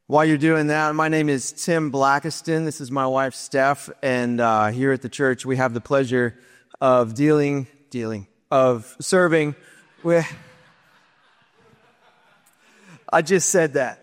While you're doing that, my name is Tim Blackiston. This is my wife, Steph, and here at the church, we have the pleasure of serving with. I just said that.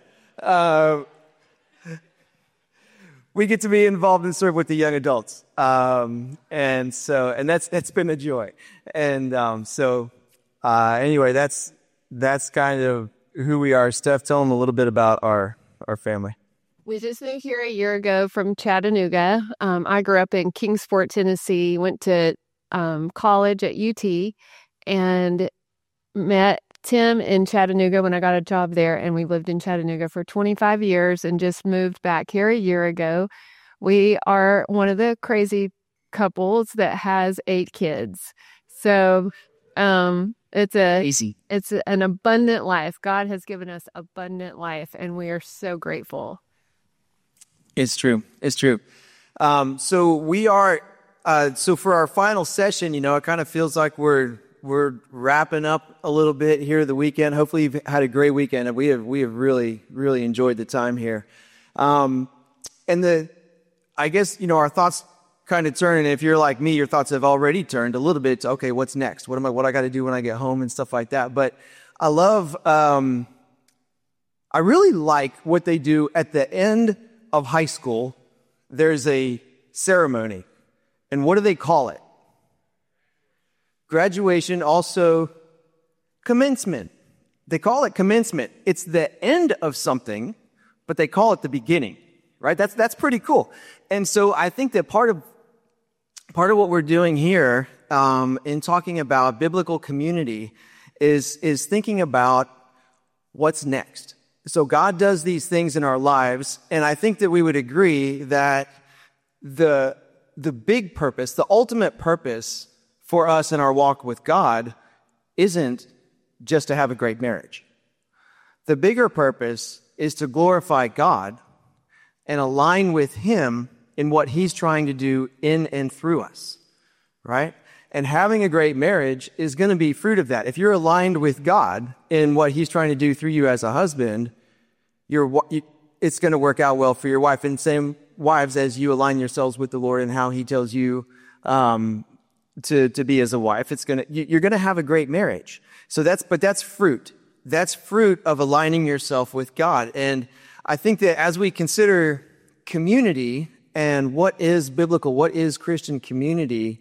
We get to be involved and serve with the young adults, and that's been a joy. And anyway, that's kind of who we are. Steph, tell them a little bit about our family. We just moved here a year ago from Chattanooga. I grew up in Kingsport, Tennessee, went to college at UT, and met Tim in Chattanooga when I got a job there, and we lived in Chattanooga for 25 years and just moved back here a year ago. We are one of the crazy couples that has 8 kids. So it's an abundant life. God has given us abundant life, and we are so grateful. It's true. So we are, so for our final session, it kind of feels like we're wrapping up a little bit here the weekend. Hopefully you've had a great weekend, and we have really, really enjoyed the time here. I guess, our thoughts kind of turn, and if you're like me, your thoughts have already turned a little bit to, okay, what's next? What I got to do when I get home and stuff like that. But I love, I really like what they do at the end of high school. There's a ceremony. And what do they call it? Graduation, also commencement. They call it commencement. It's the end of something, but they call it the beginning, right? That's pretty cool. And so I think that part of what we're doing here in talking about biblical community is thinking about what's next. So God does these things in our lives, and I think that we would agree that the big purpose, the ultimate purpose for us in our walk with God isn't just to have a great marriage. The bigger purpose is to glorify God and align with Him in what He's trying to do in and through us, right? And having a great marriage is going to be fruit of that. If you're aligned with God in what He's trying to do through you as a husband, it's going to work out well for your wife. And same wives, as you align yourselves with the Lord and how He tells you to be as a wife, you're going to have a great marriage. So that's fruit. That's fruit of aligning yourself with God. And I think that as we consider community and what is biblical, what is Christian community,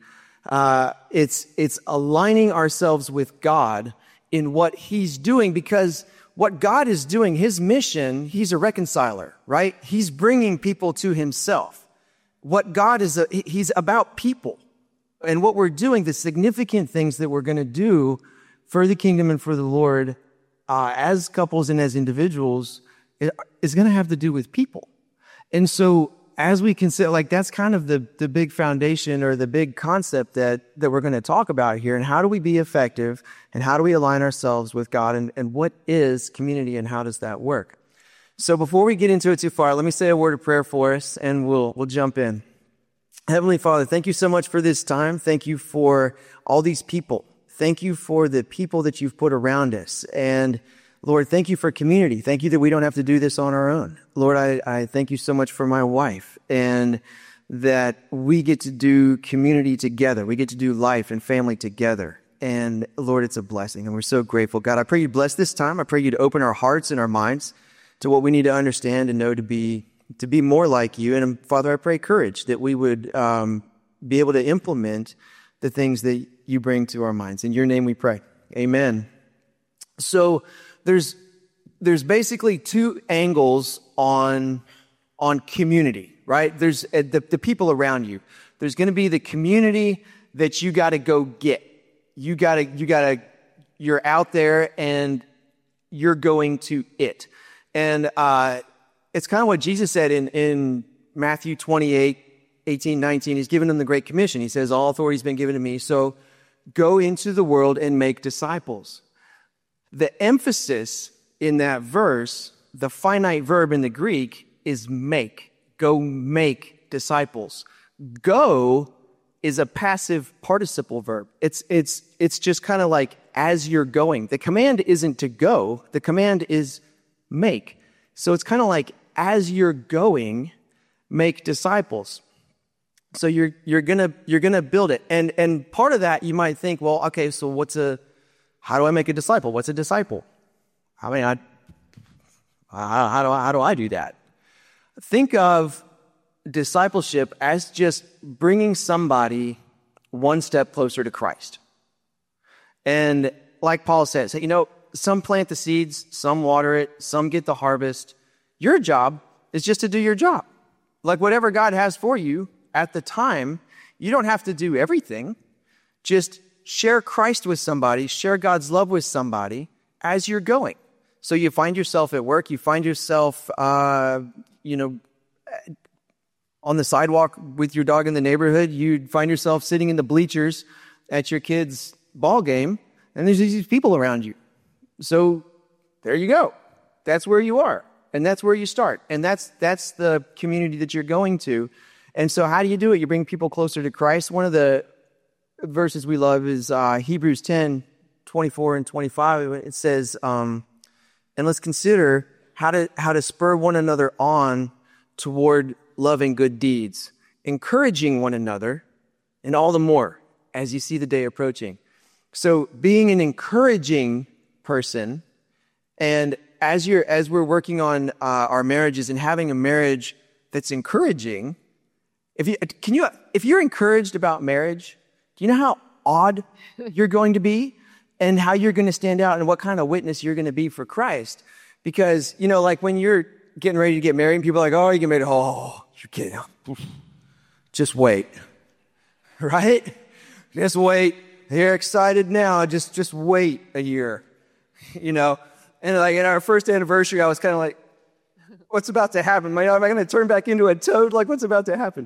it's aligning ourselves with God in what He's doing, because what God is doing, His mission, He's a reconciler, right? He's bringing people to Himself. What God is, He's about people. And what we're doing, the significant things that we're going to do for the kingdom and for the Lord as couples and as individuals is going to have to do with people. And so as we consider, that's kind of the big foundation or the big concept that we're going to talk about here. And how do we be effective, and how do we align ourselves with God, and what is community, and how does that work? So before we get into it too far, let me say a word of prayer for us, and we'll jump in. Heavenly Father, thank you so much for this time. Thank you for all these people. Thank you for the people that you've put around us. And Lord, thank you for community. Thank you that we don't have to do this on our own. Lord, I thank you so much for my wife, and that we get to do community together. We get to do life and family together. And Lord, it's a blessing, and we're so grateful. God, I pray you bless this time. I pray you to open our hearts and our minds to what we need to understand and know to be more like you. And Father, I pray courage that we would be able to implement the things that you bring to our minds. In your name we pray. Amen. So there's basically 2 angles on community, right? There's the people around you. There's going to be the community that you got to go get. You're out there and you're going to it. And it's kind of what Jesus said in Matthew 28:18-19. He's given them the Great Commission. He says, all authority has been given to me, so go into the world and make disciples. The emphasis in that verse, the finite verb in the Greek, is make. Go make disciples. Go is a passive participle verb. It's just kind of like as you're going. The command isn't to go. The command is make. So it's kind of like as you're going, make disciples. So you're gonna build it. And part of that you might think, well, okay, so how do I make a disciple? What's a disciple? I mean, how do I do that? Think of discipleship as just bringing somebody one step closer to Christ. And like Paul says, some plant the seeds, some water it, some get the harvest. Your job is just to do your job. Like whatever God has for you at the time, you don't have to do everything. Just share Christ with somebody, share God's love with somebody as you're going. So you find yourself at work, you find yourself, on the sidewalk with your dog in the neighborhood, you find yourself sitting in the bleachers at your kid's ball game, and there's these people around you. So there you go. That's where you are, and that's where you start, and that's the community that you're going to. And so how do you do it? You bring people closer to Christ. One of the verses we love is Hebrews 10:24 and 25. It says, and let's consider how to spur one another on toward loving good deeds, encouraging one another, and all the more as you see the day approaching. So being an encouraging person, and as we're working on our marriages and having a marriage that's encouraging, if you're encouraged about marriage, do you know how odd you're going to be and how you're going to stand out and what kind of witness you're going to be for Christ? Because, like when you're getting ready to get married and people are like, oh, you get married. Oh, you're kidding. Just wait. Right? Just wait. You're excited now. Just wait a year. And like in our first anniversary, I was kind of like, what's about to happen? Am I going to turn back into a toad? Like, what's about to happen?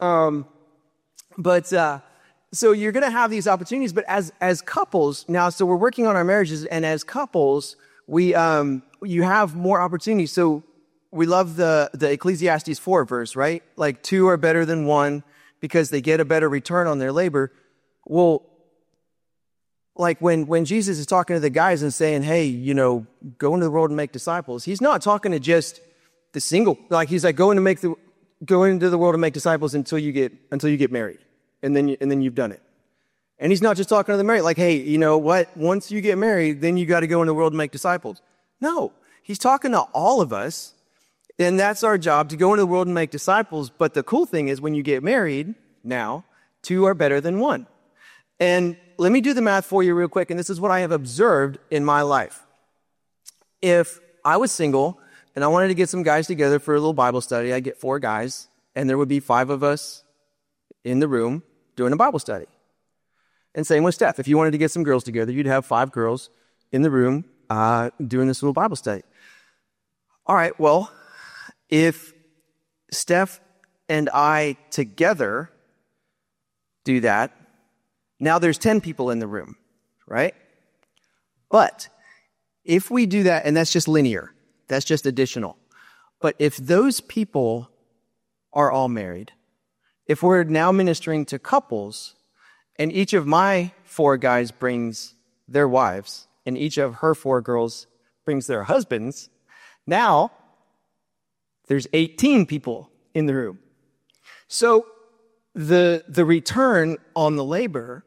So you're going to have these opportunities, but as couples now, so we're working on our marriages, and as couples, you have more opportunities. So we love the Ecclesiastes 4 verse, right? Like 2 are better than 1 because they get a better return on their labor. Well, like when Jesus is talking to the guys and saying, hey, go into the world and make disciples, he's not talking to just the single, like he's like, go into the world and make disciples until you get married. And then you've done it. And he's not just talking to the married, like, hey, you know what? Once you get married, then you got to go in the world and make disciples. No, he's talking to all of us, and that's our job, to go into the world and make disciples. But the cool thing is when you get married, now, 2 are better than 1. And let me do the math for you real quick, and this is what I have observed in my life. If I was single and I wanted to get some guys together for a little Bible study, I'd get 4 guys, and there would be 5 of us in the room doing a Bible study. And same with Steph. If you wanted to get some girls together, you'd have 5 girls in the room doing this little Bible study. All right, well, if Steph and I together do that, now there's 10 people in the room, right? But if we do that, and that's just linear, that's just additional. But if those people are all married, if we're now ministering to couples, and each of my 4 guys brings their wives, and each of her 4 girls brings their husbands, now there's 18 people in the room. So the return on the labor,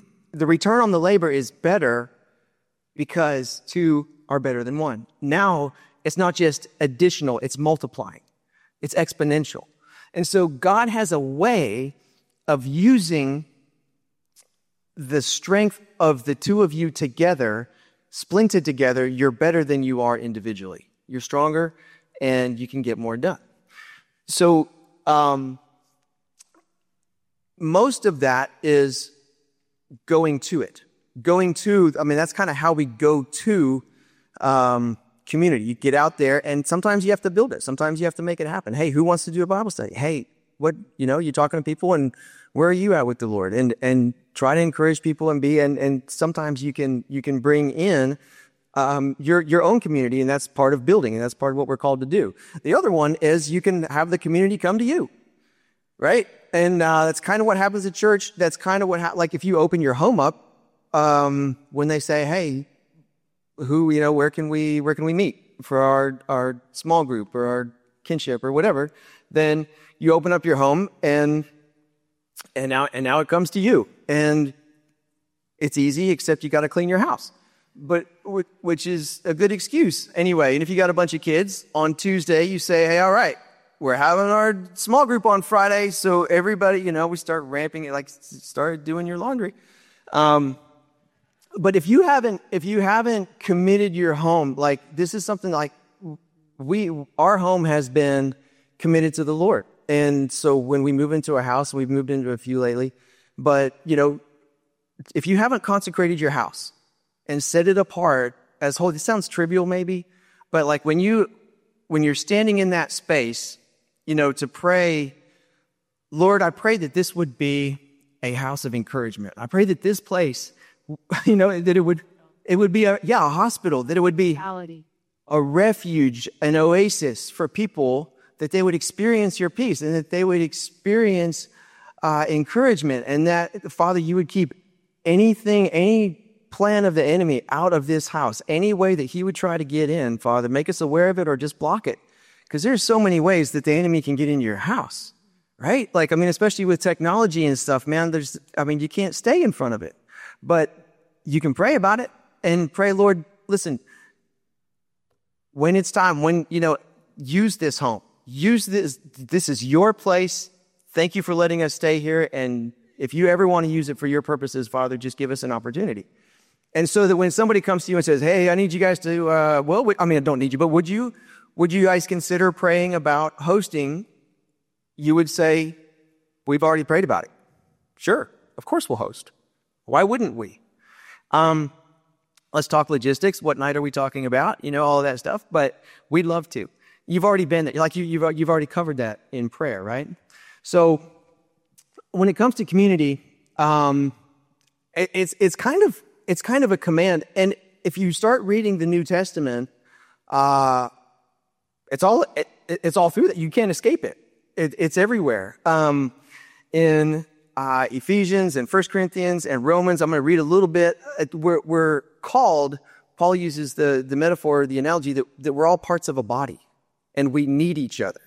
is better because 2 are better than 1. Now it's not just additional, it's multiplying. It's exponential. And so God has a way of using the strength of the 2 of you together, splinted together. You're better than you are individually. You're stronger and you can get more done. So most of that is going to it. That's kind of how we go to community. You get out there, and sometimes you have to build it. Sometimes you have to make it happen. Hey, who wants to do a Bible study? Hey, you're talking to people, and where are you at with the Lord? And try to encourage people and sometimes you can bring in your own community, and that's part of building, and that's part of what we're called to do. The other one is you can have the community come to you, right? And that's kind of what happens at church. That's kind of what like if you open your home up, when they say, hey, where can we meet for our small group or our kinship or whatever, then you open up your home and now it comes to you. And it's easy, except you got to clean your house. But which is a good excuse anyway. And if you got a bunch of kids, on Tuesday you say, hey, all right, we're having our small group on Friday, so everybody, we start ramping it, like start doing your laundry. But if you haven't committed your home, like this is something like our home has been committed to the Lord. And so when we move into a house, we've moved into a few lately, but if you haven't consecrated your house and set it apart as holy, it sounds trivial maybe, but like when you're standing in that space, to pray, Lord, I pray that this would be a house of encouragement. I pray that this place, that it would be a hospital, that it would be a refuge, an oasis for people, that they would experience your peace and that they would experience encouragement, and that, Father, you would keep any plan of the enemy out of this house, any way that he would try to get in, Father, make us aware of it or just block it. Because there's so many ways that the enemy can get into your house, right? Like, especially with technology and stuff, man, you can't stay in front of it. But you can pray about it and pray, Lord, listen, when it's time, use this home. Use this. This is your place. Thank you for letting us stay here. And if you ever want to use it for your purposes, Father, just give us an opportunity. And so that when somebody comes to you and says, hey, I need you guys to, I don't need you, but would you guys consider praying about hosting? You would say, we've already prayed about it. Sure, of course we'll host. Why wouldn't we? Let's talk logistics. What night are we talking about? All of that stuff. But we'd love to. You've already been there. Like you've already covered that in prayer, right? So when it comes to community, it's kind of a command. And if you start reading the New Testament, it's all through that. You can't escape it. It's everywhere. In Ephesians and 1 Corinthians and Romans, I'm going to read a little bit. We're called, Paul uses the metaphor, the analogy that we're all parts of a body and we need each other.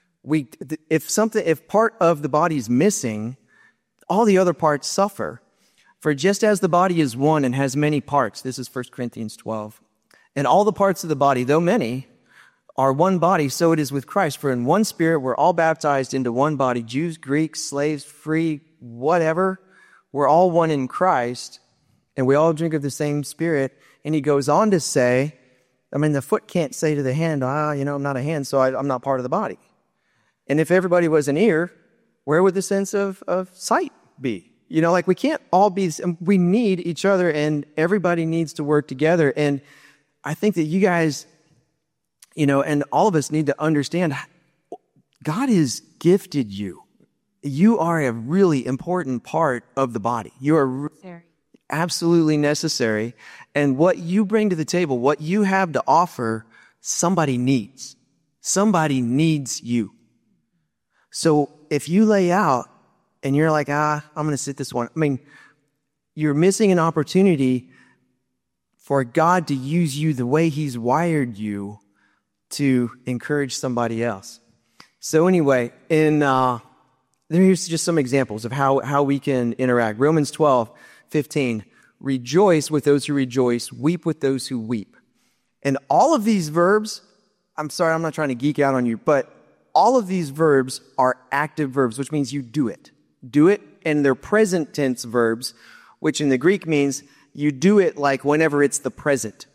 If part of the body is missing, all the other parts suffer. For just as the body is one and has many parts, this is 1 Corinthians 12, and all the parts of the body, though many, are one body, so it is with Christ. For in one Spirit we're all baptized into one body, Jews, Greeks, slaves, free, whatever. We're all one in Christ, and we all drink of the same Spirit. And he goes on to say, the foot can't say to the hand, I'm not a hand, so I'm not part of the body. And if everybody was an ear, where would the sense of sight be? We can't all be, we need each other, and everybody needs to work together. And I think that you guys, and all of us need to understand, God has gifted you. You are a really important part of the body. You are absolutely necessary. And what you bring to the table, what you have to offer, somebody needs. Somebody needs you. So if you lay out and you're like, I'm going to sit this one, you're missing an opportunity for God to use you the way he's wired you to encourage somebody else. So anyway, here's just some examples of how we can interact. Romans 12:15, rejoice with those who rejoice, weep with those who weep. And all of these verbs, I'm sorry, I'm not trying to geek out on you, but all of these verbs are active verbs, which means you do it. Do it, and they're present tense verbs, which in the Greek means you do it like whenever it's the present,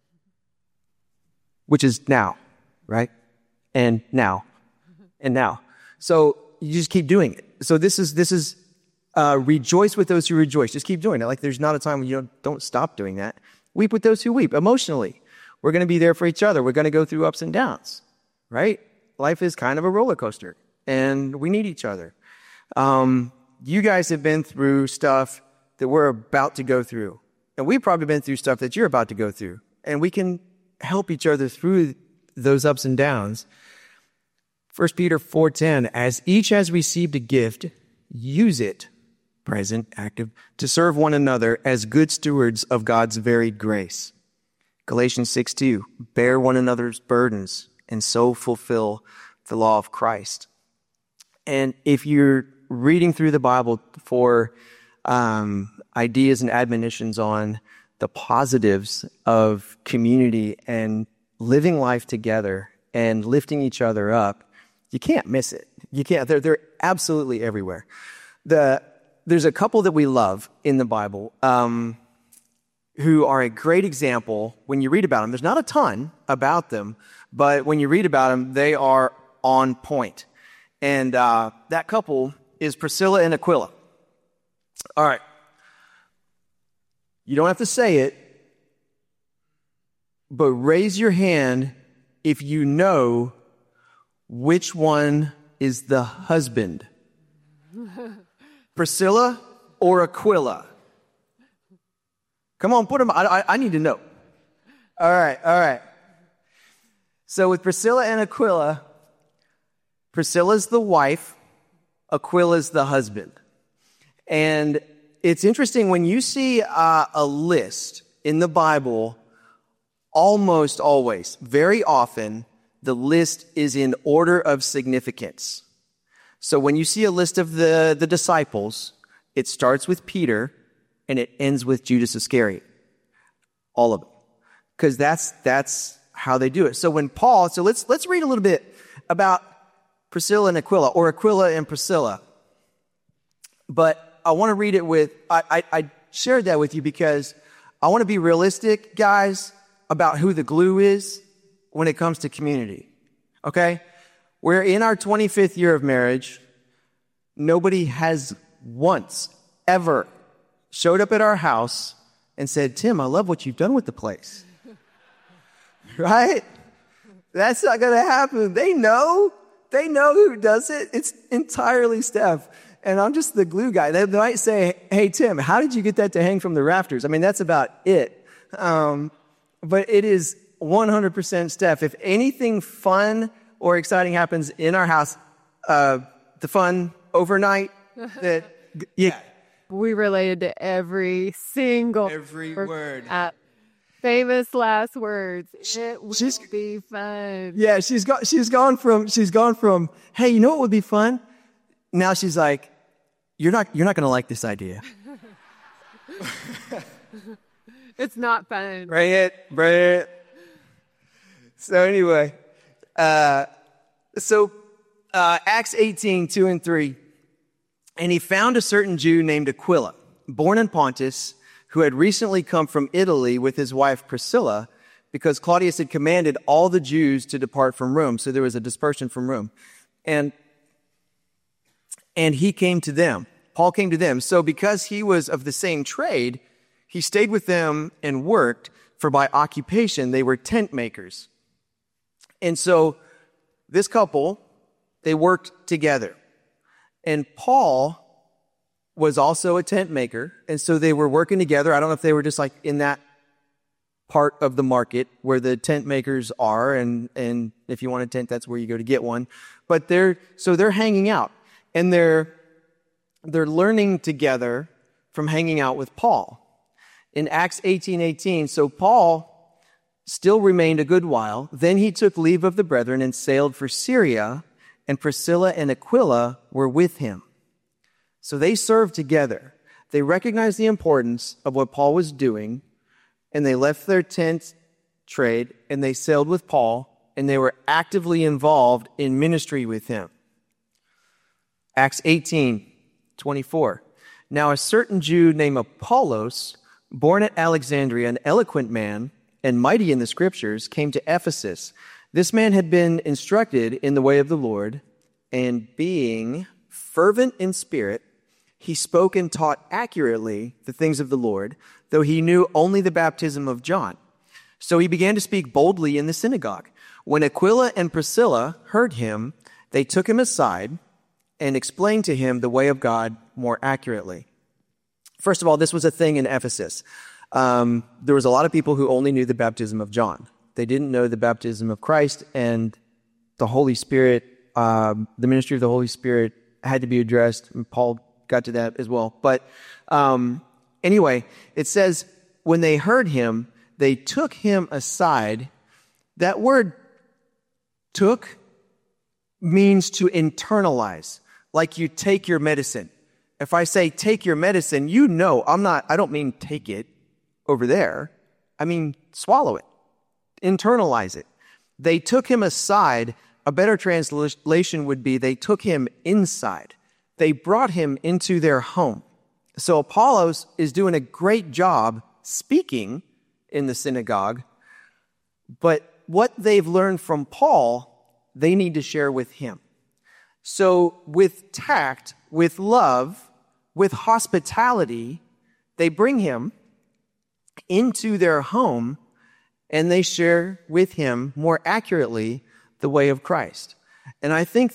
which is now, right? And now. And now. So you just keep doing it. So this is rejoice with those who rejoice. Just keep doing it. Like there's not a time when you don't stop doing that. Weep with those who weep. Emotionally, we're going to be there for each other. We're going to go through ups and downs, right? Life is kind of a roller coaster, and we need each other. You guys have been through stuff that we're about to go through, and we've probably been through stuff that you're about to go through, and we can help each other through those ups and downs. 1 Peter 4:10, as each has received a gift, use it, present, active, to serve one another as good stewards of God's varied grace. Galatians 6:2, bear one another's burdens and so fulfill the law of Christ. And if you're reading through the Bible for ideas and admonitions on the positives of community and living life together and lifting each other up, you can't miss it. You can't. They're absolutely everywhere. There's a couple that we love in the Bible who are a great example when you read about them. There's not a ton about them, but when you read about them, they are on point. And that couple is Priscilla and Aquila. All right. You don't have to say it, but raise your hand if you know which one is the husband. Priscilla or Aquila? Come on, put them. I need to know. All right. So with Priscilla and Aquila, Priscilla's the wife, Aquila's the husband. And it's interesting when you see a list in the Bible, almost always, very often, the list is in order of significance. So when you see a list of the disciples, it starts with Peter and it ends with Judas Iscariot. All of them. Because that's how they do it. So when Paul, let's read a little bit about Priscilla and Aquila, or Aquila and Priscilla. But I want to read it I shared that with you because I want to be realistic, guys, about who the glue is when it comes to community. Okay? We're in our 25th year of marriage. Nobody has once, ever showed up at our house and said, Tim, I love what you've done with the place. Right? That's not going to happen. They know who does it. It's entirely Steph. And I'm just the glue guy. They might say, hey, Tim, how did you get that to hang from the rafters? I mean, that's about it. But it is 100% Steph. If anything fun or exciting happens in our house, the fun overnight, we related to every word. Famous last words. It will be fun. Yeah, she's gone from, hey, you know what would be fun? Now she's like, you're not going to like this idea. It's not fun. Bring it. So anyway, Acts 18, 2 and 3. And he found a certain Jew named Aquila, born in Pontus, who had recently come from Italy with his wife Priscilla, because Claudius had commanded all the Jews to depart from Rome. So there was a dispersion from Rome. And he came to them. Paul came to them. So because he was of the same trade, he stayed with them and worked, for by occupation they were tent makers. And so this couple, they worked together. And Paul was also a tent maker, and so they were working together. I don't know if they were just like in that part of the market where the tent makers are, and if you want a tent, that's where you go to get one. But they're hanging out, and they're learning together from hanging out with Paul. In Acts 18:18, so Paul still remained a good while. Then he took leave of the brethren and sailed for Syria, and Priscilla and Aquila were with him. So they served together. They recognized the importance of what Paul was doing, and they left their tent trade, and they sailed with Paul, and they were actively involved in ministry with him. Acts 18:24. Now a certain Jew named Apollos, born at Alexandria, an eloquent man and mighty in the scriptures, came to Ephesus. This man had been instructed in the way of the Lord, and being fervent in spirit, he spoke and taught accurately the things of the Lord, though he knew only the baptism of John. So he began to speak boldly in the synagogue. When Aquila and Priscilla heard him, they took him aside and explained to him the way of God more accurately. First of all, this was a thing in Ephesus. There was a lot of people who only knew the baptism of John. They didn't know the baptism of Christ, and the Holy Spirit, the ministry of the Holy Spirit had to be addressed, and Paul got to that as well. But anyway, it says, when they heard him, they took him aside. That word took means to internalize, like you take your medicine. If I say take your medicine, I don't mean take it over there. I mean swallow it, internalize it. They took him aside. A better translation would be they took him inside. They brought him into their home. So Apollos is doing a great job speaking in the synagogue, but what they've learned from Paul, they need to share with him. So with tact, with love, with hospitality, they bring him into their home and they share with him more accurately the way of Christ. And I think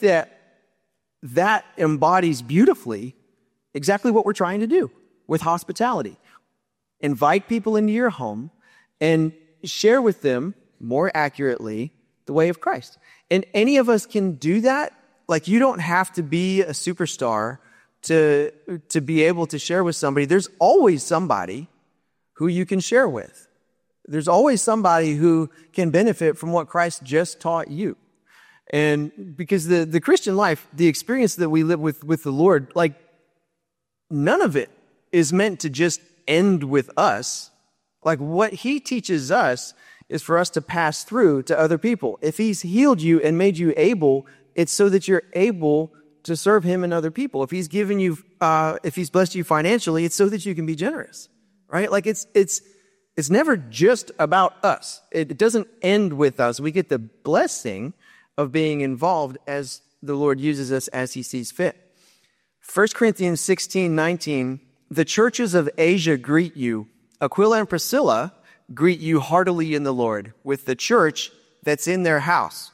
that embodies beautifully exactly what we're trying to do with hospitality. Invite people into your home and share with them more accurately the way of Christ. And any of us can do that. Like, you don't have to be a superstar to be able to share with somebody. There's always somebody who you can share with. There's always somebody who can benefit from what Christ just taught you. And because the Christian life, the experience that we live with the Lord, like, none of it is meant to just end with us. Like, what he teaches us is for us to pass through to other people. If he's healed you and made you able, it's so that you're able to serve him and other people. If he's given you, if he's blessed you financially, it's so that you can be generous, right? Like, it's never just about us. It doesn't end with us. We get the blessing of being involved as the Lord uses us as he sees fit. 1 Corinthians 16:19, the churches of Asia greet you. Aquila and Priscilla greet you heartily in the Lord with the church that's in their house.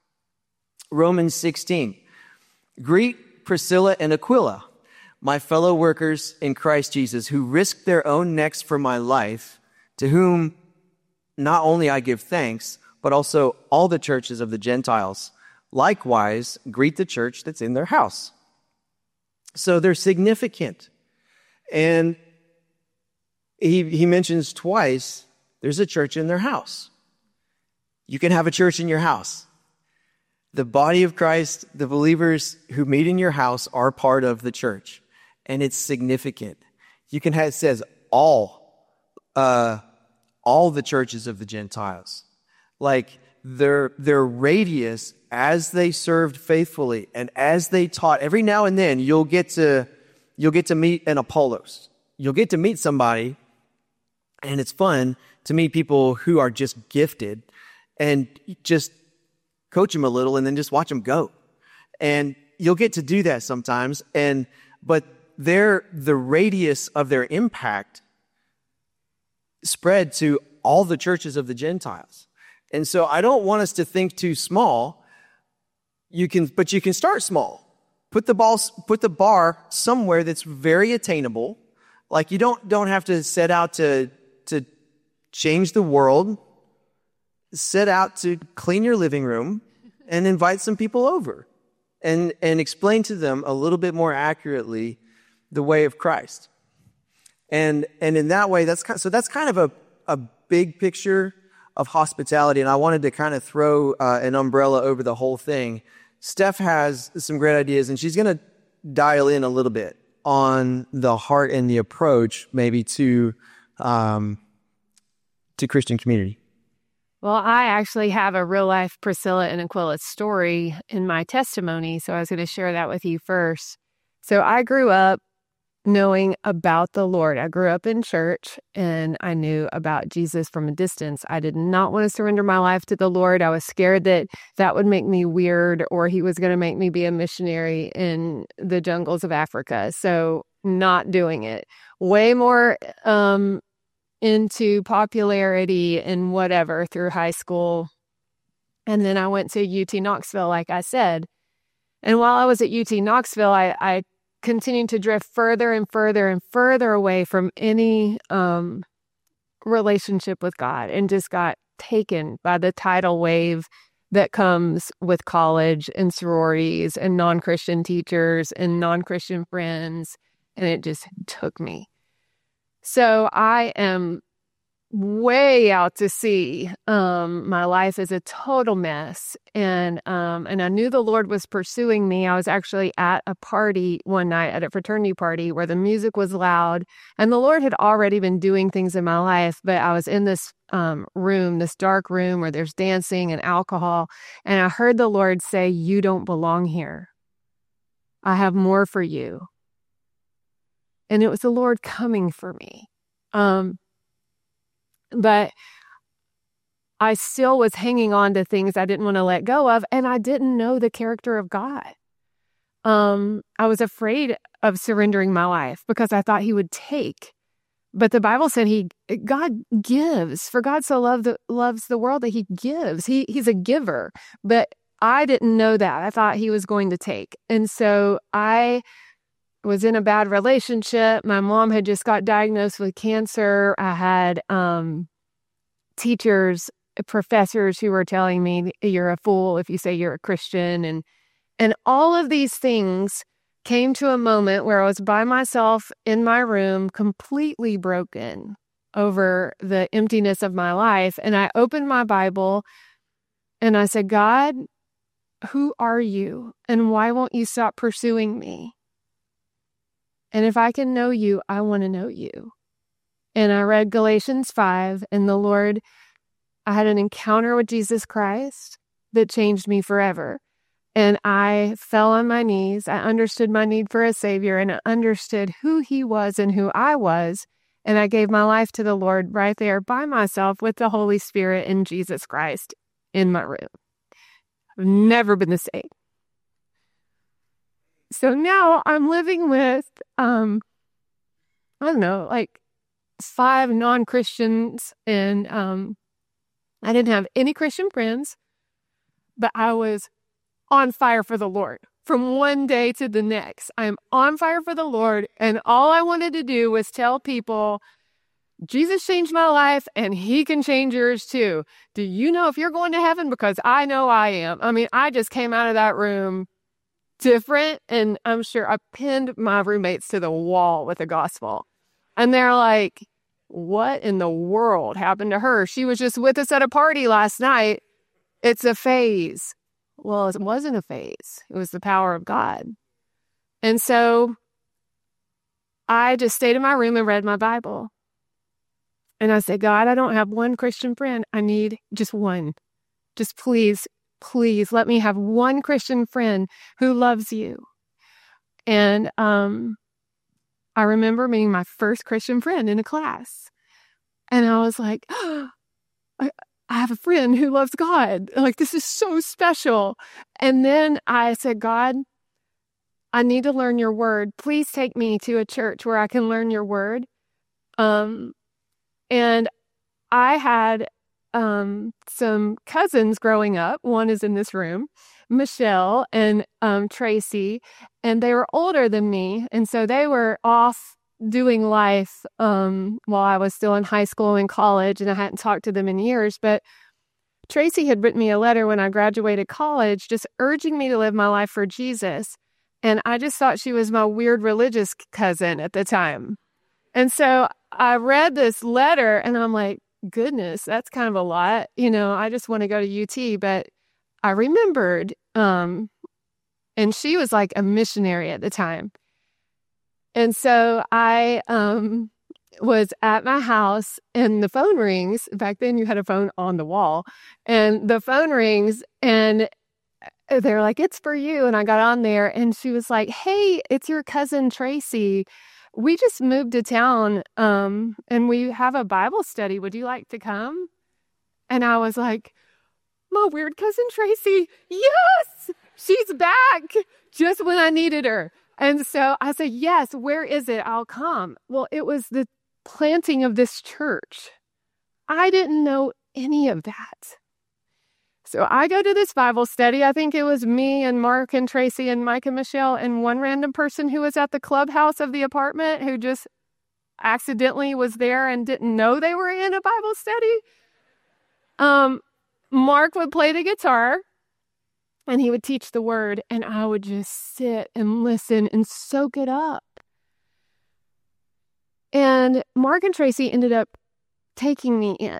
Romans 16, greet Priscilla and Aquila, my fellow workers in Christ Jesus, who risked their own necks for my life, to whom not only I give thanks, but also all the churches of the Gentiles. Likewise, greet the church that's in their house. So they're significant. And he mentions twice, there's a church in their house. You can have a church in your house. The body of Christ, the believers who meet in your house are part of the church. And it's significant. You can have, it says all the churches of the Gentiles. Like, their radius, as they served faithfully and as they taught, every now and then you'll get to meet an Apollos. You'll get to meet somebody, and it's fun to meet people who are just gifted and just coach them a little and then just watch them go. And you'll get to do that sometimes. But the radius of their impact spread to all the churches of the Gentiles. And so I don't want us to think too small. But you can start small. Put the bar somewhere that's very attainable. Like, you don't have to set out to change the world. Set out to clean your living room and invite some people over and explain to them a little bit more accurately the way of Christ. And in that way, that's kind of a big picture of hospitality. And I wanted to kind of throw an umbrella over the whole thing. Steph has some great ideas, and she's going to dial in a little bit on the heart and the approach maybe to Christian community. Well, I actually have a real life Priscilla and Aquila story in my testimony, so I was going to share that with you first. So I grew up knowing about the Lord. I grew up in church and I knew about Jesus from a distance. I did not want to surrender my life to the Lord. I was scared that would make me weird, or he was going to make me be a missionary in the jungles of Africa. So not doing it. Way more into popularity and whatever through high school. And then I went to UT Knoxville, like I said. And while I was at UT Knoxville, I continued to drift further and further and further away from any relationship with God, and just got taken by the tidal wave that comes with college and sororities and non-Christian teachers and non-Christian friends. And it just took me. So I am way out to sea. My life is a total mess. And I knew the Lord was pursuing me. I was actually at a party one night, at a fraternity party, where the music was loud. And the Lord had already been doing things in my life, but I was in this room, this dark room where there's dancing and alcohol. And I heard the Lord say, "You don't belong here. I have more for you." And it was the Lord coming for me. But I still was hanging on to things I didn't want to let go of, and I didn't know the character of God. I was afraid of surrendering my life because I thought he would take. But the Bible said God gives. For God so loves the world that he gives. He's a giver. But I didn't know that. I thought he was going to take. And so I was in a bad relationship. My mom had just got diagnosed with cancer. I had teachers, professors who were telling me, "You're a fool if you say you're a Christian." And all of these things came to a moment where I was by myself in my room, completely broken over the emptiness of my life. And I opened my Bible and I said, "God, who are you? And why won't you stop pursuing me? And if I can know you, I want to know you." And I read Galatians 5, and I had an encounter with Jesus Christ that changed me forever. And I fell on my knees. I understood my need for a Savior, and I understood who he was and who I was. And I gave my life to the Lord right there by myself with the Holy Spirit and Jesus Christ in my room. I've never been the same. So now I'm living with, I don't know, like 5 non-Christians, and I didn't have any Christian friends, but I was on fire for the Lord from one day to the next. I'm on fire for the Lord, and all I wanted to do was tell people, Jesus changed my life, and he can change yours too. Do you know if you're going to heaven? Because I know I am. I mean, I just came out of that room different, and I'm sure I pinned my roommates to the wall with the gospel. And they're like, "What in the world happened to her? She was just with us at a party last night. It's a phase." Well, it wasn't a phase. It was the power of God. And so I just stayed in my room and read my Bible. And I said, "God, I don't have one Christian friend. I need just one. Just please, please let me have one Christian friend who loves you." And I remember meeting my first Christian friend in a class. And I was like, "Oh, I have a friend who loves God. Like, this is so special." And then I said, "God, I need to learn your word. Please take me to a church where I can learn your word." And I had some cousins growing up. One is in this room, Michelle and Tracy, and they were older than me. And so they were off doing life while I was still in high school and college, and I hadn't talked to them in years. But Tracy had written me a letter when I graduated college just urging me to live my life for Jesus. And I just thought she was my weird religious cousin at the time. And so I read this letter and I'm like, goodness, that's kind of a lot. You know, I just want to go to UT. But I remembered, and she was like a missionary at the time. And so I was at my house and the phone rings. Back then you had a phone on the wall, and the phone rings and they're like, "It's for you." And I got on there and she was like, "Hey, it's your cousin Tracy. We just moved to town and we have a Bible study. Would you like to come?" And I was like, "My weird cousin Tracy, yes, she's back just when I needed her." And so I said, "Yes, where is it? I'll come." Well, it was the planting of this church. I didn't know any of that. So I go to this Bible study. I think it was me and Mark and Tracy and Mike and Michelle and one random person who was at the clubhouse of the apartment who just accidentally was there and didn't know they were in a Bible study. Mark would play the guitar and he would teach the word, and I would just sit and listen and soak it up. And Mark and Tracy ended up taking me in.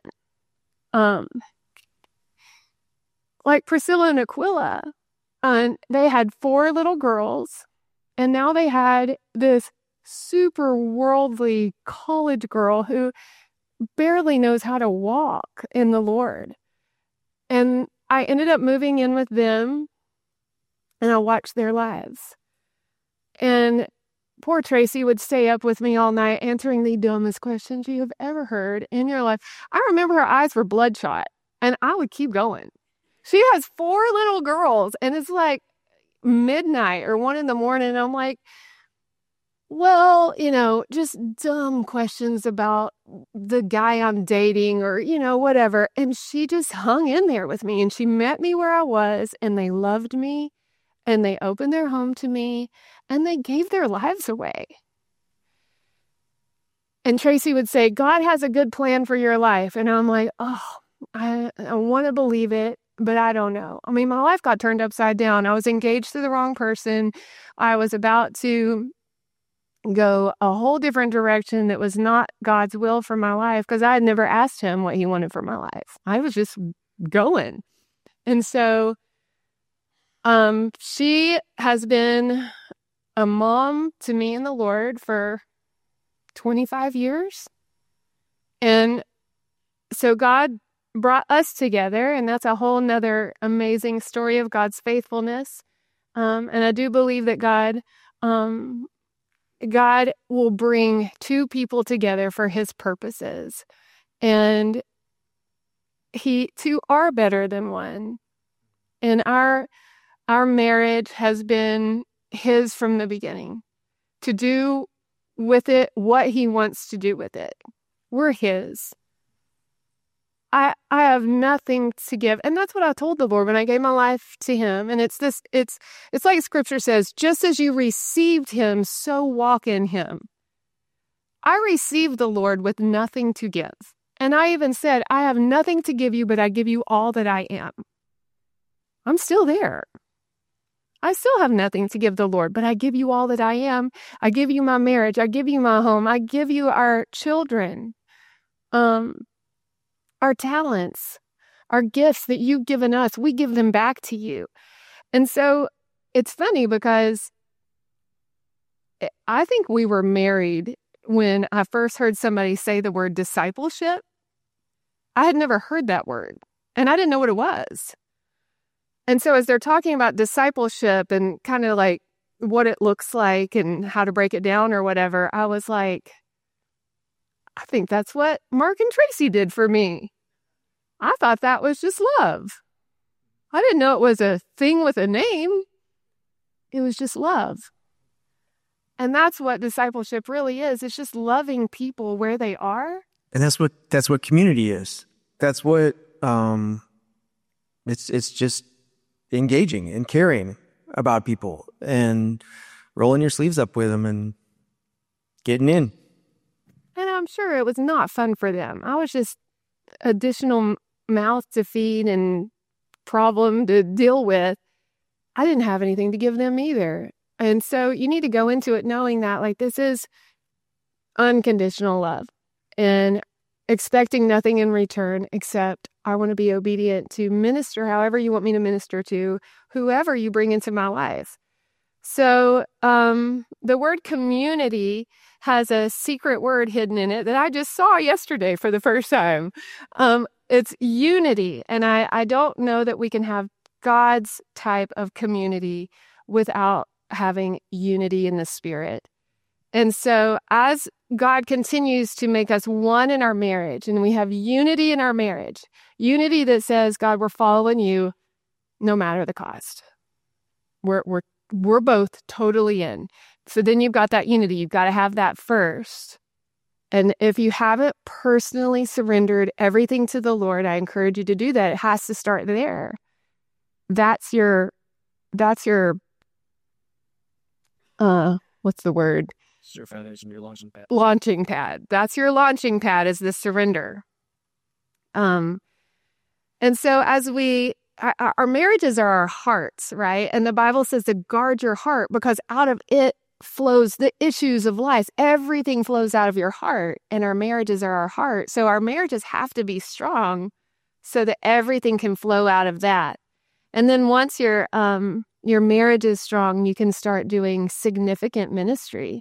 Like Priscilla and Aquila, they had 4 little girls, and now they had this super worldly college girl who barely knows how to walk in the Lord. And I ended up moving in with them, and I watched their lives. And poor Tracy would stay up with me all night answering the dumbest questions you have ever heard in your life. I remember her eyes were bloodshot, and I would keep going. She has 4 little girls, and it's like midnight or 1 a.m. And I'm like, well, just dumb questions about the guy I'm dating or, whatever. And she just hung in there with me, and she met me where I was, and they loved me, and they opened their home to me, and they gave their lives away. And Tracy would say, God has a good plan for your life. And I'm like, oh, I want to believe it, but I don't know. I mean, my life got turned upside down. I was engaged to the wrong person. I was about to go a whole different direction that was not God's will for my life, because I had never asked him what he wanted for my life. I was just going. And so she has been a mom to me in the Lord for 25 years. And so God brought us together, and that's a whole nother amazing story of God's faithfulness. And I do believe that God will bring 2 people together for his purposes. And 2 are better than 1. And our marriage has been his from the beginning, to do with it what he wants to do with it. We're his. I have nothing to give. And that's what I told the Lord when I gave my life to him. And it's like scripture says, just as you received him, so walk in him. I received the Lord with nothing to give. And I even said, I have nothing to give you, but I give you all that I am. I'm still there. I still have nothing to give the Lord, but I give you all that I am. I give you my marriage. I give you my home. I give you our children. Our talents, our gifts that you've given us, we give them back to you. And so it's funny because I think we were married when I first heard somebody say the word discipleship. I had never heard that word, and I didn't know what it was. And so as they're talking about discipleship and kind of like what it looks like and how to break it down or whatever, I was like, I think that's what Mark and Tracy did for me. I thought that was just love. I didn't know it was a thing with a name. It was just love. And that's what discipleship really is. It's just loving people where they are. And that's what community is. That's what it's just engaging and caring about people and rolling your sleeves up with them and getting in. And I'm sure it was not fun for them. I was just additional mouth to feed and problem to deal with. I didn't have anything to give them either. And so you need to go into it knowing that, like, this is unconditional love and expecting nothing in return except I want to be obedient to minister however you want me to minister to whoever you bring into my life. So the word community has a secret word hidden in it that I just saw yesterday for the first time. It's unity. And I don't know that we can have God's type of community without having unity in the Spirit. And so as God continues to make us one in our marriage, and we have unity in our marriage, unity that says, God, we're following you no matter the cost. We're both totally in. So then you've got that unity. You've got to have that first. And if you haven't personally surrendered everything to the Lord, I encourage you to do that. It has to start there. That's your what's the word? It's your foundation, your launching pad. Launching pad. That's your launching pad, is the surrender. And so as our marriages are our hearts, right? And the Bible says to guard your heart because out of it flows the issues of life. Everything flows out of your heart, and our marriages are our heart. So our marriages have to be strong so that everything can flow out of that. And then once your marriage is strong, you can start doing significant ministry.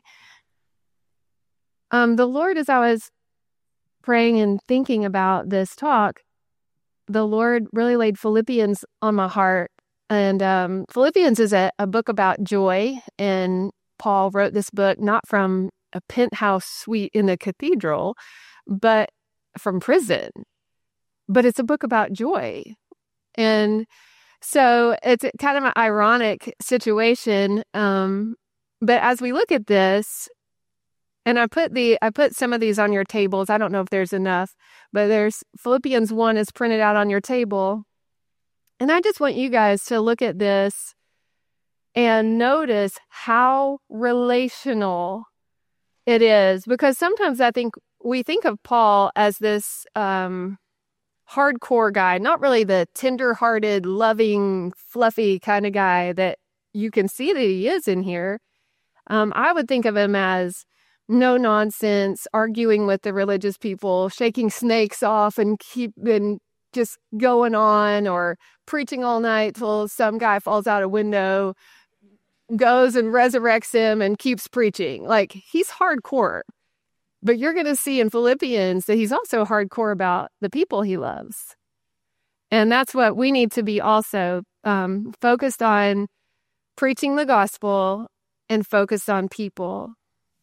The Lord, as I was praying and thinking about this talk, the Lord really laid Philippians on my heart. And Philippians is a book about joy. And Paul wrote this book not from a penthouse suite in a cathedral, but from prison. But it's a book about joy. And so it's kind of an ironic situation. But as we look at this, and I put some of these on your tables. I don't know if there's enough, but there's Philippians 1 is printed out on your table. And I just want you guys to look at this and notice how relational it is. Because sometimes I think we think of Paul as this hardcore guy, not really the tender-hearted, loving, fluffy kind of guy that you can see that he is in here. I would think of him as no nonsense, arguing with the religious people, shaking snakes off and just going on, or preaching all night till some guy falls out a window, goes and resurrects him and keeps preaching. Like, he's hardcore. But you're going to see in Philippians that he's also hardcore about the people he loves. And that's what we need to be also, focused on preaching the gospel and focused on people.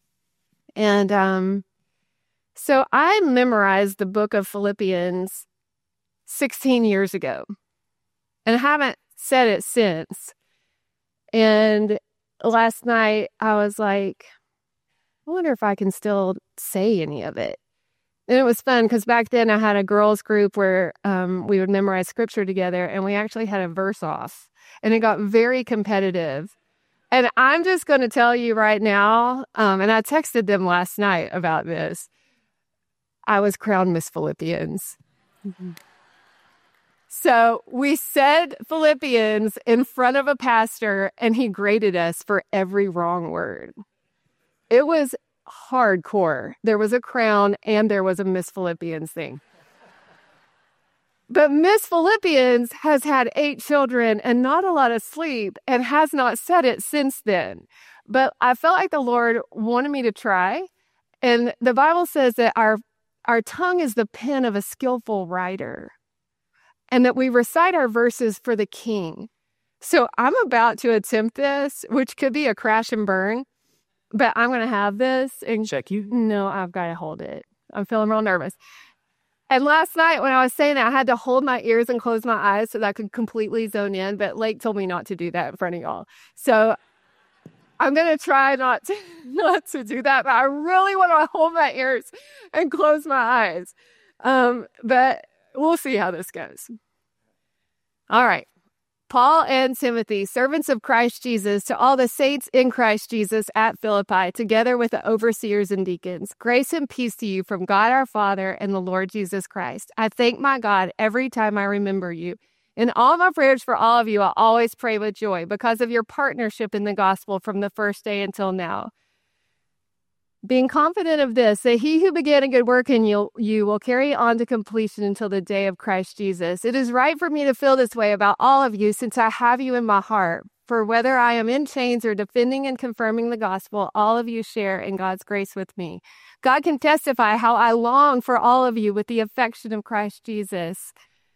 And so I memorized the book of Philippians 16 years ago, and I haven't said it since. And last night I was like, I wonder if I can still say any of it. And it was fun because back then I had a girls group where we would memorize scripture together, and we actually had a verse off, and it got very competitive. And I'm just going to tell you right now, and I texted them last night about this, I was crowned Miss Philippians. Mm-hmm. So we said Philippians in front of a pastor, and he graded us for every wrong word. It was hardcore. There was a crown, and there was a Miss Philippians thing. But Miss Philippians has had 8 children and not a lot of sleep, and has not said it since then. But I felt like the Lord wanted me to try. And the Bible says that our tongue is the pen of a skillful writer, and that we recite our verses for the King. So I'm about to attempt this, which could be a crash and burn, but I'm going to have this. And Check you? No, I've got to hold it. I'm feeling real nervous. And last night when I was saying that, I had to hold my ears and close my eyes so that I could completely zone in. But Lake told me not to do that in front of y'all. So I'm going to try not to do that. But I really want to hold my ears and close my eyes. But we'll see how this goes. All right. Paul and Timothy, servants of Christ Jesus, to all the saints in Christ Jesus at Philippi, together with the overseers and deacons, grace and peace to you from God our Father and the Lord Jesus Christ. I thank my God every time I remember you. In all my prayers for all of you, I always pray with joy because of your partnership in the gospel from the first day until now. Being confident of this, that he who began a good work in you will carry on to completion until the day of Christ Jesus. It is right for me to feel this way about all of you, since I have you in my heart. For whether I am in chains or defending and confirming the gospel, all of you share in God's grace with me. God can testify how I long for all of you with the affection of Christ Jesus.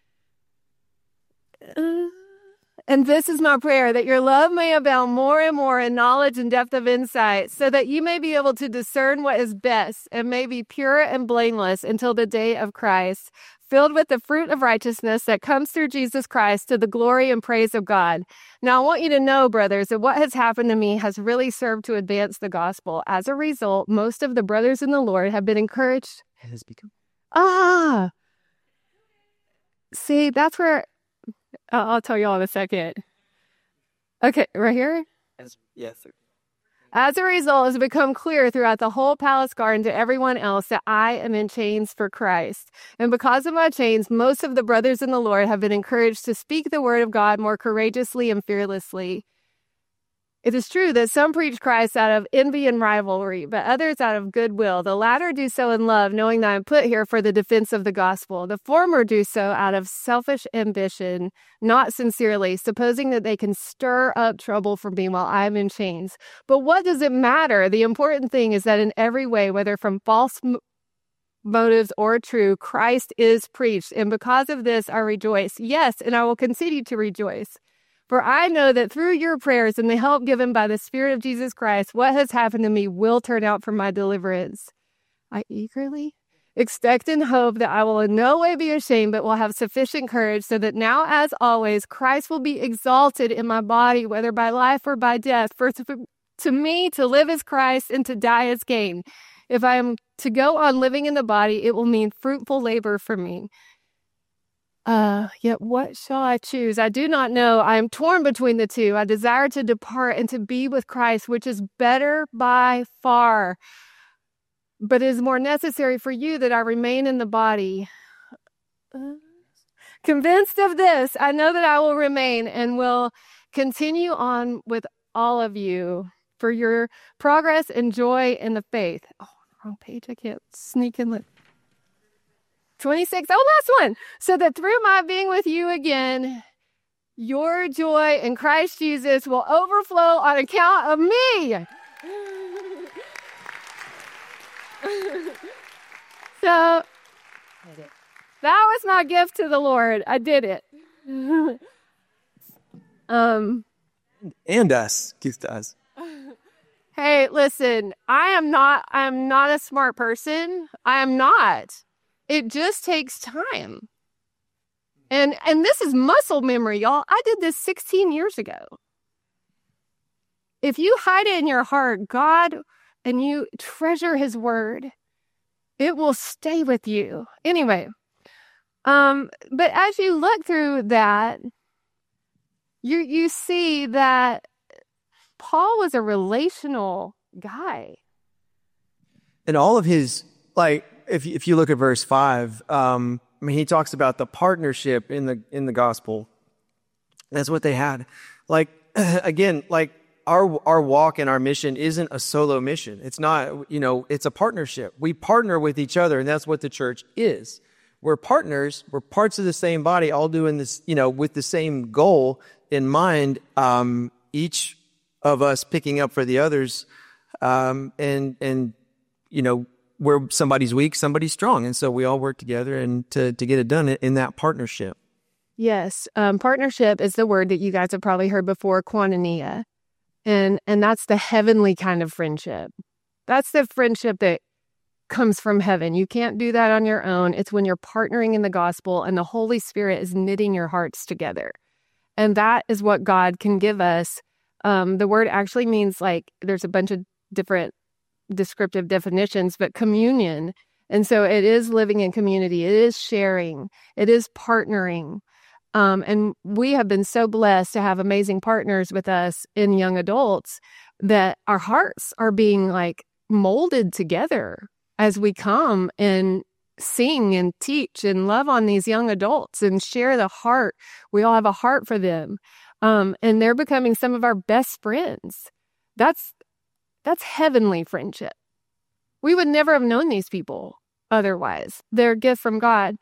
And this is my prayer, that your love may abound more and more in knowledge and depth of insight, so that you may be able to discern what is best and may be pure and blameless until the day of Christ, filled with the fruit of righteousness that comes through Jesus Christ to the glory and praise of God. Now, I want you to know, brothers, that what has happened to me has really served to advance the gospel. As a result, most of the brothers in the Lord have been encouraged. Has become. See, that's where... I'll tell you all in a second. Okay, right here? Yes, sir. As a result, it's become clear throughout the whole palace garden to everyone else that I am in chains for Christ. And because of my chains, most of the brothers in the Lord have been encouraged to speak the word of God more courageously and fearlessly. It is true that some preach Christ out of envy and rivalry, but others out of goodwill. The latter do so in love, knowing that I am put here for the defense of the gospel. The former do so out of selfish ambition, not sincerely, supposing that they can stir up trouble for me while I am in chains. But what does it matter? The important thing is that in every way, whether from false motives or true, Christ is preached. And because of this, I rejoice. Yes, and I will continue to rejoice. For I know that through your prayers and the help given by the Spirit of Jesus Christ, what has happened to me will turn out for my deliverance. I eagerly expect and hope that I will in no way be ashamed, but will have sufficient courage, so that now, as always, Christ will be exalted in my body, whether by life or by death. For to me, to live is Christ, and to die is gain. If I am to go on living in the body, it will mean fruitful labor for me. Yet what shall I choose? I do not know. I am torn between the two. I desire to depart and to be with Christ, which is better by far. But it is more necessary for you that I remain in the body. Convinced of this, I know that I will remain and will continue on with all of you for your progress and joy in the faith. Oh, wrong page. I can't sneak in. 26. Oh, last one. So that through my being with you again, your joy in Christ Jesus will overflow on account of me. So that was my gift to the Lord. I did it. And us. Gives to us. Hey, listen, I'm not a smart person. I am not. It just takes time. And this is muscle memory, y'all. I did this 16 years ago. If you hide it in your heart, God, and you treasure his word, it will stay with you. Anyway, but as you look through that, you see that Paul was a relational guy. And all of his, like, if you look at verse 5, I mean, he talks about the partnership in the gospel. That's what they had. Like, again, like our walk and our mission isn't a solo mission. It's not, it's a partnership. We partner with each other, and that's what the church is. We're partners. We're parts of the same body, all doing this, with the same goal in mind. Each of us picking up for the others, and where somebody's weak, somebody's strong. And so we all work together and to get it done in that partnership. Yes. Partnership is the word that you guys have probably heard before, koinonia. And that's the heavenly kind of friendship. That's the friendship that comes from heaven. You can't do that on your own. It's when you're partnering in the gospel and the Holy Spirit is knitting your hearts together. And that is what God can give us. The word actually means, like, there's a bunch of different descriptive definitions, but communion. And so it is living in community. It is sharing. It is partnering. And we have been so blessed to have amazing partners with us in young adults that our hearts are being, like, molded together as we come and sing and teach and love on these young adults and share the heart. We all have a heart for them. And they're becoming some of our best friends. That's heavenly friendship. We would never have known these people otherwise. They're a gift from God.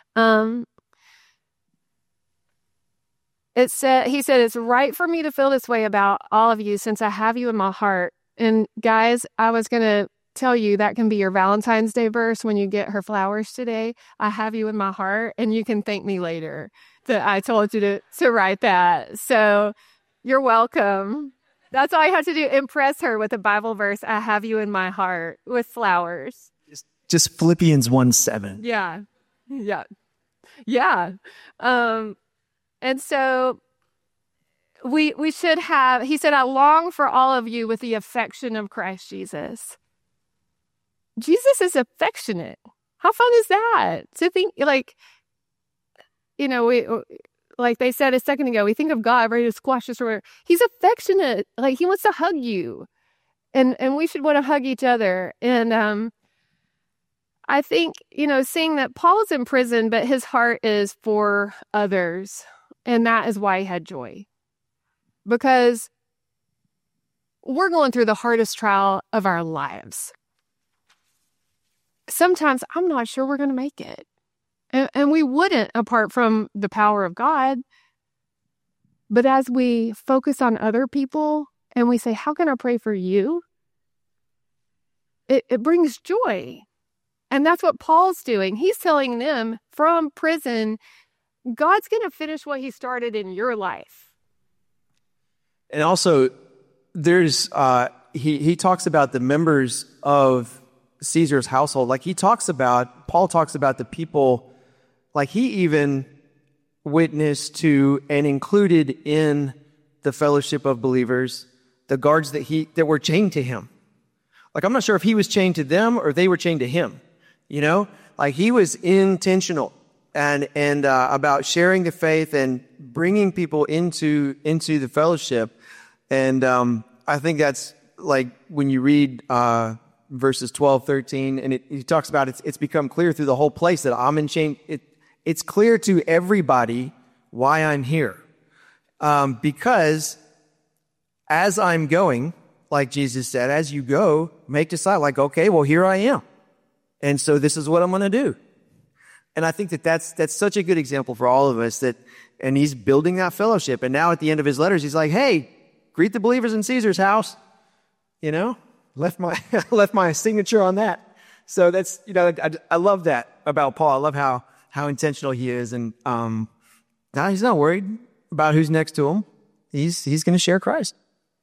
He said, it's right for me to feel this way about all of you since I have you in my heart. And guys, I was going to tell you that can be your Valentine's Day verse when you get her flowers today. I have you in my heart, and you can thank me later that I told you to write that. So you're welcome. That's all you have to do. Impress her with a Bible verse. I have you in my heart with flowers. Just Philippians 1:7. Yeah. And so we should have, he said, I long for all of you with the affection of Christ Jesus. Jesus is affectionate. How fun is that? To think, like, like they said a second ago, we think of God ready to squash us. He's affectionate. Like, he wants to hug you. And we should want to hug each other. And I think, seeing that Paul's in prison, but his heart is for others. And that is why he had joy. Because we're going through the hardest trial of our lives. Sometimes I'm not sure we're going to make it. And we wouldn't apart from the power of God. But as we focus on other people and we say, how can I pray for you? It brings joy. And that's what Paul's doing. He's telling them from prison, God's going to finish what he started in your life. And also, there's he talks about the members of Caesar's household. Like Paul talks about the people, like he even witnessed to and included in the fellowship of believers the guards that were chained to him. Like, I'm not sure if he was chained to them or they were chained to him. You know, like he was intentional and about sharing the faith and bringing people into the fellowship. And I think that's like when you read verses 12, 13, and he talks about it's become clear through the whole place that I'm in chain. It's clear to everybody why I'm here. Because as I'm going, like Jesus said, as you go, make disciples. Like, okay, well, here I am. And so this is what I'm going to do. And I think that's such a good example for all of us and he's building that fellowship. And now at the end of his letters, he's like, hey, greet the believers in Caesar's house. You know, left my signature on that. So that's, I love that about Paul. I love how intentional he is. And now he's not worried about who's next to him. He's going to share Christ.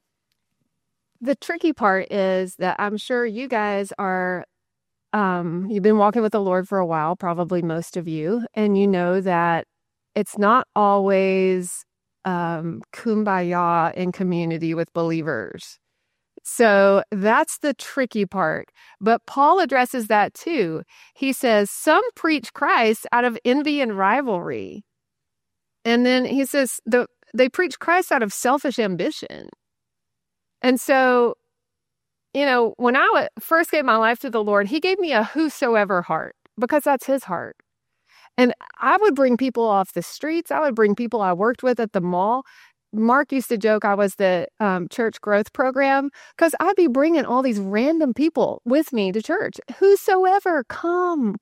The tricky part is that I'm sure you guys are, you've been walking with the Lord for a while, probably most of you, and you know that it's not always kumbaya in community with believers. So that's the tricky part. But Paul addresses that too. He says, some preach Christ out of envy and rivalry. And then he says, they preach Christ out of selfish ambition. And so, when I first gave my life to the Lord, he gave me a whosoever heart because that's his heart. And I would bring people off the streets. I would bring people I worked with at the mall. Mark used to joke I was the church growth program because I'd be bringing all these random people with me to church. Whosoever, come.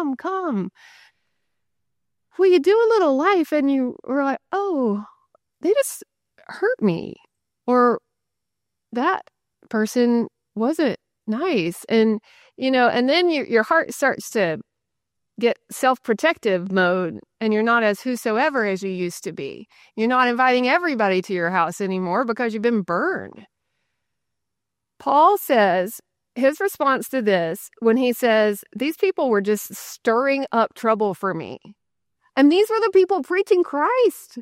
Well, you do a little life and you were like, oh, they just hurt me. Or that person wasn't nice. And, and then your heart starts to get self-protective mode and you're not as whosoever as you used to be. You're not inviting everybody to your house anymore because you've been burned. Paul says his response to this when he says, these people were just stirring up trouble for me. And these were the people preaching Christ.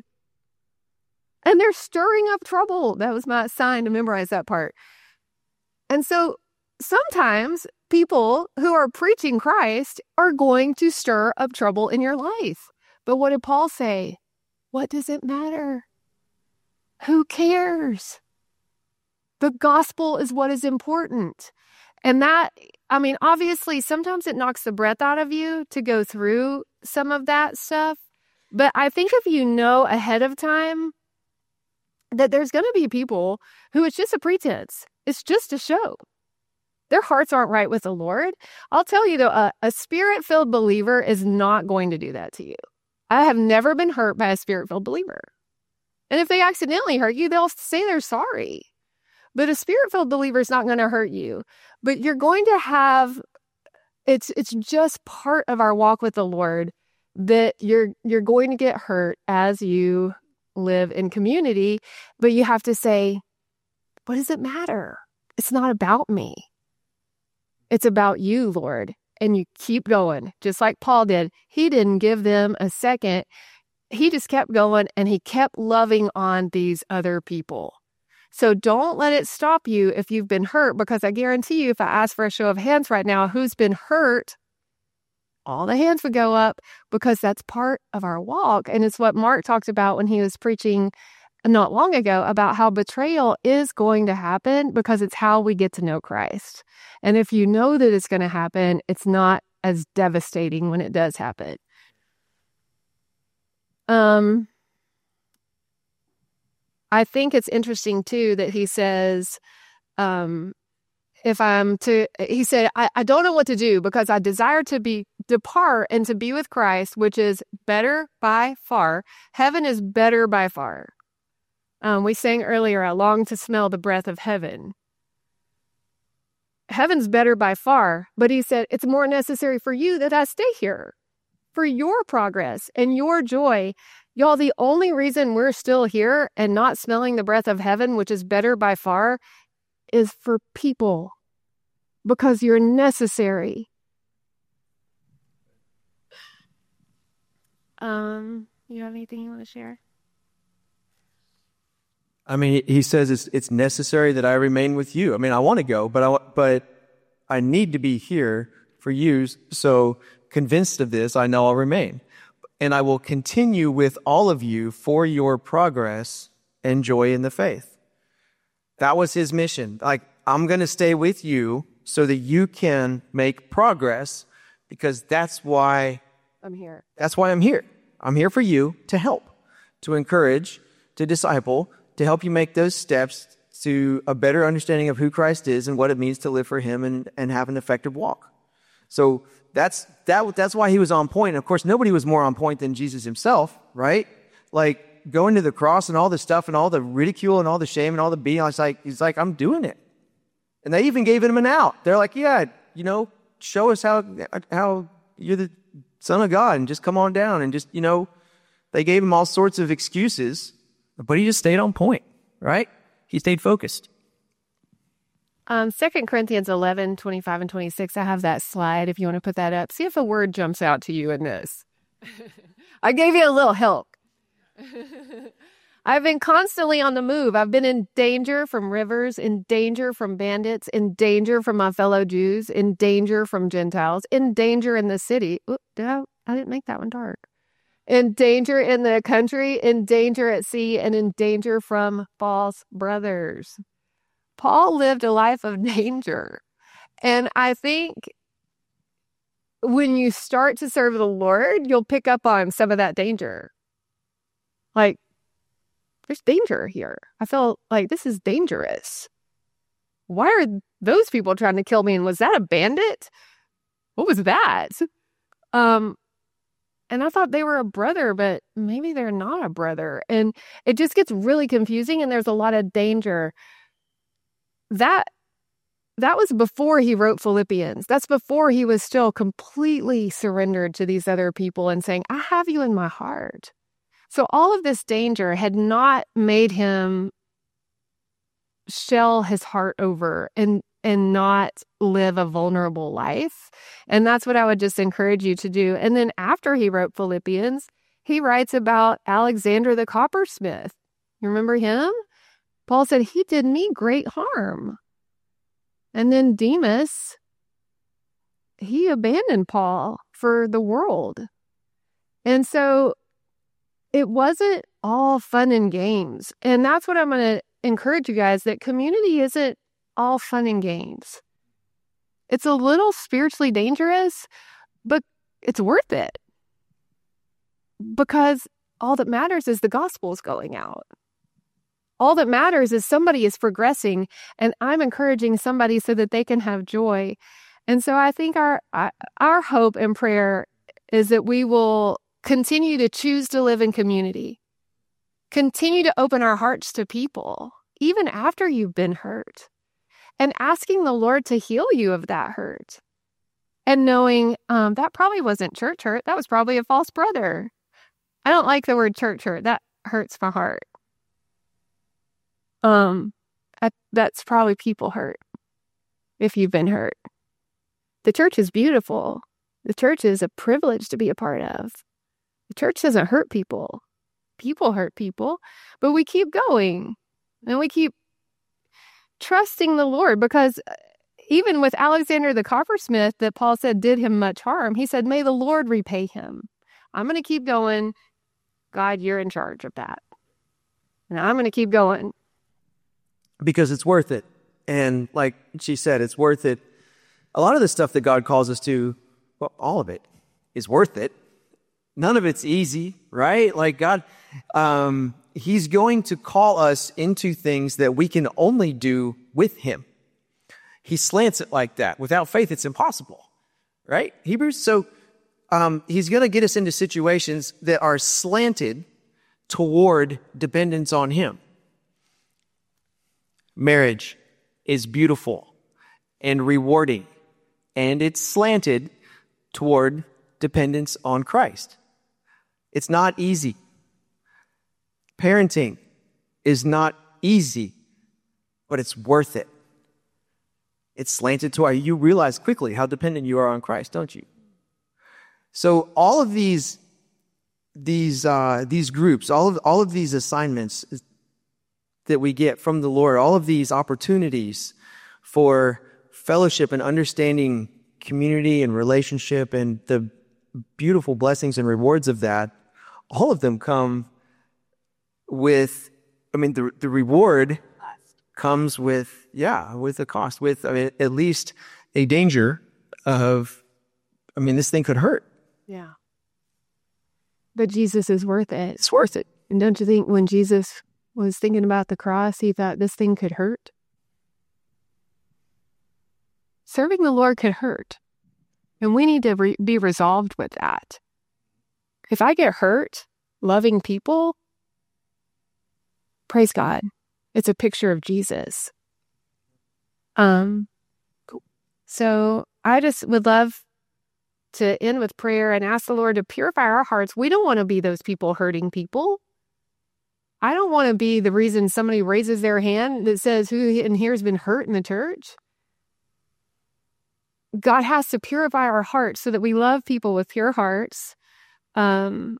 And they're stirring up trouble. That was my sign to memorize that part. And so sometimes people who are preaching Christ are going to stir up trouble in your life. But what did Paul say? What does it matter? Who cares? The gospel is what is important. And that, obviously, sometimes it knocks the breath out of you to go through some of that stuff. But I think if you know ahead of time that there's going to be people who it's just a pretense. It's just a show. Their hearts aren't right with the Lord. I'll tell you, though, a spirit-filled believer is not going to do that to you. I have never been hurt by a spirit-filled believer. And if they accidentally hurt you, they'll say they're sorry. But a spirit-filled believer is not going to hurt you. But you're going to have, it's just part of our walk with the Lord that you're going to get hurt as you live in community. But you have to say, what does it matter? It's not about me. It's about you, Lord. And you keep going, just like Paul did. He didn't give them a second. He just kept going and he kept loving on these other people. So don't let it stop you if you've been hurt, because I guarantee you, if I ask for a show of hands right now, who's been hurt, all the hands would go up, because that's part of our walk. And it's what Mark talked about when he was preaching not long ago about how betrayal is going to happen because it's how we get to know Christ. And if you know that it's going to happen, it's not as devastating when it does happen. I think it's interesting too that he says He said, I don't know what to do because I desire to depart and to be with Christ, which is better by far. Heaven is better by far. We sang earlier, I long to smell the breath of heaven. Heaven's better by far, but he said, it's more necessary for you that I stay here for your progress and your joy. Y'all, the only reason we're still here and not smelling the breath of heaven, which is better by far, is for people, because you're necessary. You have anything you want to share? I mean, he says it's necessary that I remain with you. I mean, I want to go, but I need to be here for you. So convinced of this, I know I'll remain. And I will continue with all of you for your progress and joy in the faith. That was his mission. Like, I'm going to stay with you so that you can make progress, because that's why I'm here. That's why I'm here. I'm here for you to help, to encourage, to disciple, to help you make those steps to a better understanding of who Christ is and what it means to live for him and have an effective walk. So that's why he was on point. And of course, nobody was more on point than Jesus himself, right? Like, going to the cross and all the stuff and all the ridicule and all the shame and all the beating, he's like, I'm doing it. And they even gave him an out. They're like, yeah, show us how you're the Son of God and just come on down. And just, they gave him all sorts of excuses, but he just stayed on point, right? He stayed focused. 2 Corinthians 11, 25 and 26. I have that slide if you want to put that up. See if a word jumps out to you in this. I gave you a little help. I've been constantly on the move. I've been in danger from rivers, in danger from bandits, in danger from my fellow Jews, in danger from Gentiles, in danger in the city. Oop, I didn't make that one dark. In danger in the country, in danger at sea, and in danger from false brothers. Paul lived a life of danger. And I think when you start to serve the Lord, you'll pick up on some of that danger. Like, there's danger here. I feel like this is dangerous. Why are those people trying to kill me? And was that a bandit? What was that? And I thought they were a brother, but maybe they're not a brother. And it just gets really confusing, and there's a lot of danger. That was before he wrote Philippians. That's before he was still completely surrendered to these other people and saying, I have you in my heart. So all of this danger had not made him shell his heart over and not live a vulnerable life. And that's what I would just encourage you to do. And then after he wrote Philippians, he writes about Alexander the coppersmith. You remember him? Paul said, he did me great harm. And then Demas, he abandoned Paul for the world. And so it wasn't all fun and games. And that's what I'm going to encourage you guys, that community isn't all fun and games. It's a little spiritually dangerous, but it's worth it. Because all that matters is the gospel is going out. All that matters is somebody is progressing, and I'm encouraging somebody so that they can have joy. And so I think our hope and prayer is that we will continue to choose to live in community. Continue to open our hearts to people, even after you've been hurt. And asking the Lord to heal you of that hurt. And knowing that probably wasn't church hurt. That was probably a false brother. I don't like the word church hurt. That hurts my heart. That's probably people hurt. If you've been hurt. The church is beautiful. The church is a privilege to be a part of. The church doesn't hurt people. People hurt people. But we keep going. And we keep trusting the Lord, because even with Alexander the coppersmith that Paul said did him much harm, he said, may the Lord repay him. I'm going to keep going. God, you're in charge of that. And I'm going to keep going. Because it's worth it. And like she said, it's worth it. A lot of the stuff that God calls us to, well, all of it is worth it. None of it's easy, right? Like God, he's going to call us into things that we can only do with him. He slants it like that. Without faith, it's impossible, right? Hebrews. So he's going to get us into situations that are slanted toward dependence on him. Marriage is beautiful and rewarding, and it's slanted toward dependence on Christ. It's not easy. Parenting is not easy, but it's worth it. It's slanted toward, you realize quickly how dependent you are on Christ, don't you? So all of these groups, all of these assignments that we get from the Lord, all of these opportunities for fellowship and understanding community and relationship and the beautiful blessings and rewards of that, all of them come with, the reward comes with a cost, with at least a danger of, this thing could hurt. Yeah. But Jesus is worth it. It's worth it. And don't you think when Jesus was thinking about the cross, he thought this thing could hurt? Serving the Lord could hurt. And we need to be resolved with that. If I get hurt loving people, praise God. It's a picture of Jesus. So I just would love to end with prayer and ask the Lord to purify our hearts. We don't want to be those people hurting people. I don't want to be the reason somebody raises their hand that says, who in here has been hurt in the church? God has to purify our hearts so that we love people with pure hearts. I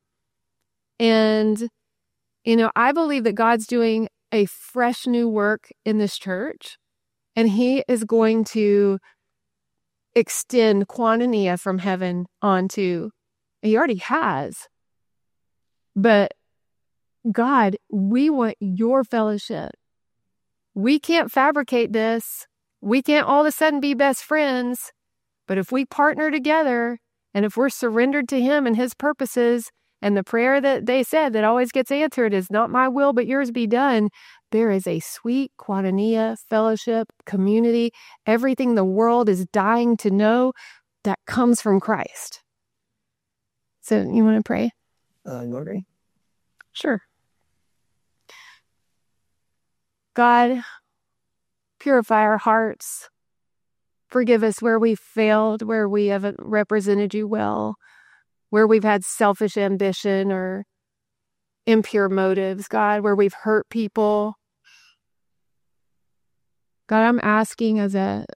believe that God's doing a fresh new work in this church, and he is going to extend koinonia from heaven onto, he already has. But God, we want your fellowship. We can't fabricate this. We can't all of a sudden be best friends. But if we partner together, and if we're surrendered to him and his purposes, and the prayer that they said that always gets answered is not my will, but yours be done, there is a sweet koinonia, fellowship, community, everything the world is dying to know that comes from Christ. So you want to pray? You agree? Sure. God, purify our hearts. Forgive us where we've failed, where we haven't represented you well, where we've had selfish ambition or impure motives, God, where we've hurt people. God, I'm asking as a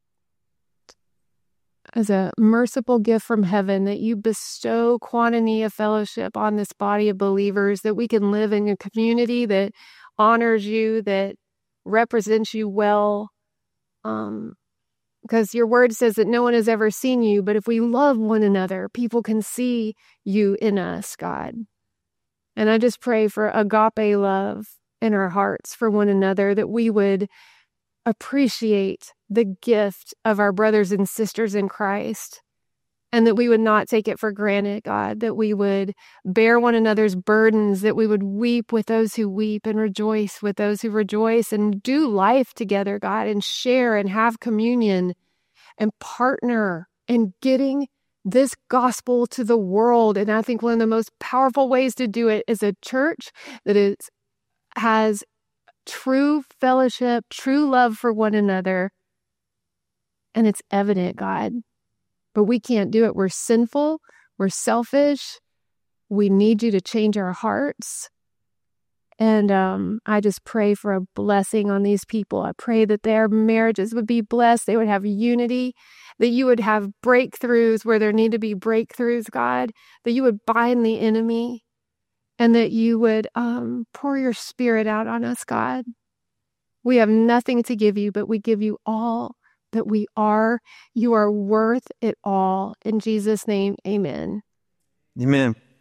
merciful gift from heaven that you bestow koinonia fellowship on this body of believers, that we can live in a community that honors you, that represents you well. Because your word says that no one has ever seen you, but if we love one another, people can see you in us, God. And I just pray for agape love in our hearts for one another, that we would appreciate the gift of our brothers and sisters in Christ, and that we would not take it for granted, God, that we would bear one another's burdens, that we would weep with those who weep and rejoice with those who rejoice, and do life together, God, and share and have communion and partner in getting this gospel to the world. And I think one of the most powerful ways to do it is a church that has true fellowship, true love for one another. And it's evident, God. But we can't do it. We're sinful. We're selfish. We need you to change our hearts. And I just pray for a blessing on these people. I pray that their marriages would be blessed. They would have unity, that you would have breakthroughs where there need to be breakthroughs, God, that you would bind the enemy, and that you would pour your spirit out on us, God. We have nothing to give you, but we give you all that we are. You are worth it all. In Jesus' name, amen. Amen.